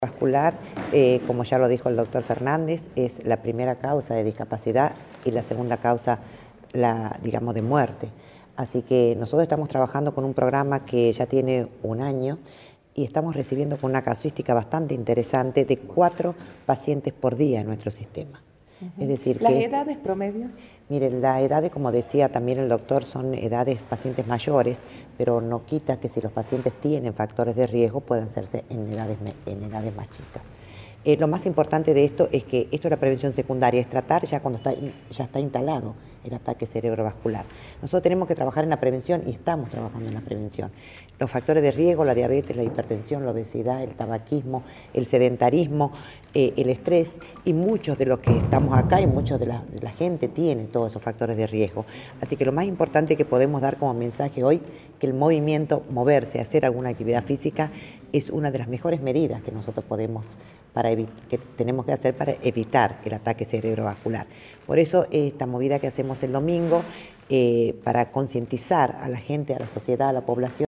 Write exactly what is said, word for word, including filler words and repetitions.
Vascular, eh, como ya lo dijo el doctor Fernández, es la primera causa de discapacidad y la segunda causa, la, digamos, de muerte. Así que nosotros estamos trabajando con un programa que ya tiene un año y estamos recibiendo con una casuística bastante interesante de cuatro pacientes por día en nuestro sistema. Uh-huh. Es decir, ¿Las que, edades promedios? Miren, las edades, como decía también el doctor, son edades pacientes mayores, pero no quita que si los pacientes tienen factores de riesgo puedan hacerse en edades, en edades más chicas. Eh, lo más importante de esto es que esto es la prevención secundaria, es tratar ya cuando está, ya está instalado el ataque cerebrovascular. Nosotros tenemos que trabajar en la prevención y estamos trabajando en la prevención. Los factores de riesgo, la diabetes, la hipertensión, la obesidad, el tabaquismo, el sedentarismo, eh, el estrés, y muchos de los que estamos acá y muchos de la, de la gente tiene todos esos factores de riesgo. Así que lo más importante que podemos dar como mensaje hoy, que el movimiento, moverse, hacer alguna actividad física, es una de las mejores medidas que nosotros podemos para que tenemos que hacer para evitar el ataque cerebrovascular. Por eso esta movida que hacemos el domingo, eh, para concientizar a la gente, a la sociedad, a la población,